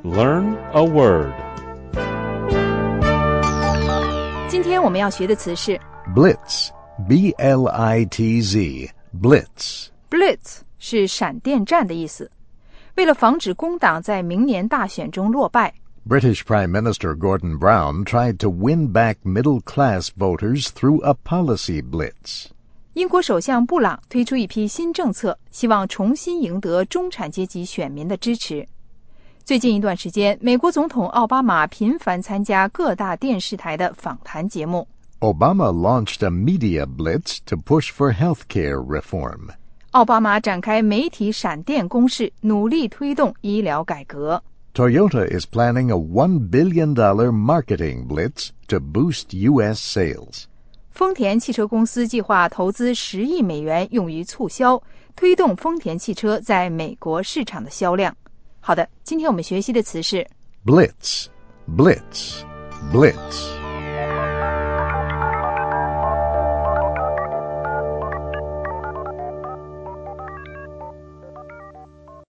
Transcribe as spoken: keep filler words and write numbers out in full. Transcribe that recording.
Learn a word. 今天我们要学的词是 Blitz, B L I T Z, Blitz. Blitz 是闪电战的意思。为了防止工党在明年大选中落败， British Prime Minister Gordon Brown tried to win back middle-class voters through a policy blitz. 英国首相布朗推出一批新政策，希望重新赢得中产阶级选民的支持。最近一段时间，美国总统奥巴马频繁参加各大电视台的访谈节目。 Obama launched a media blitz to push for healthcare reform. 奥巴马展开媒体闪电攻势，努力推动医疗改革。 Toyota is planning a one billion dollars marketing blitz to boost U S sales. 丰田汽车公司计划投资十亿美元用于促销，推动丰田汽车在美国市场的销量。好的，今天我们学习的词是 Blitz, blitz, blitz.